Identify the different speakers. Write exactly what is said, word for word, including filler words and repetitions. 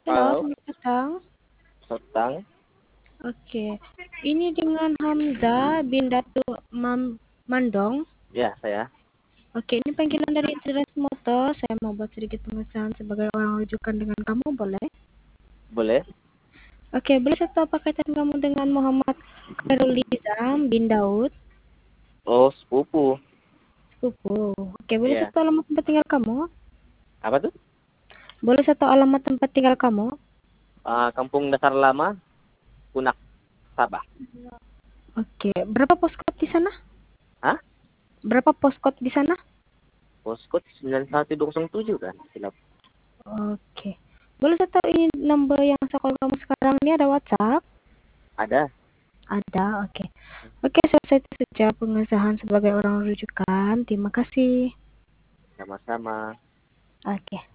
Speaker 1: Halo,
Speaker 2: Halo,
Speaker 1: selamat datang.
Speaker 2: Sotang.
Speaker 1: Oke, ini dengan Hamzah bin Datu Mam Mandong.
Speaker 2: Ya, saya.
Speaker 1: Oke, ini panggilan dari Interes Motor. Saya mau buat sedikit pengesahan sebagai orang rujukan dengan kamu, boleh?
Speaker 2: Boleh?
Speaker 1: Oke, boleh saya tahu apa kaitan kamu dengan Muhammad Khairul Nizam bin Daud?
Speaker 2: Oh, sepupu.
Speaker 1: Sepupu. Oke, boleh saya
Speaker 2: Iya.
Speaker 1: tahu alamat tempat tinggal kamu?
Speaker 2: Apa tuh?
Speaker 1: Boleh saya tahu alamat tempat tinggal kamu?
Speaker 2: Ah, Kampung Dasar Lama, Punak, Sabah.
Speaker 1: Oke, berapa postcode di sana?
Speaker 2: Hah?
Speaker 1: Berapa postcode di sana?
Speaker 2: Postcode sembilan satu dua nol tujuh kan? Silap.
Speaker 1: Oke. Boleh saya tahu ini nomor yang sekolah kamu sekarang ini ada WhatsApp?
Speaker 2: Ada.
Speaker 1: Ada, oke. Oke, selesai itu saja pengesahan sebagai orang rujukan. Terima kasih.
Speaker 2: Sama-sama.
Speaker 1: Oke.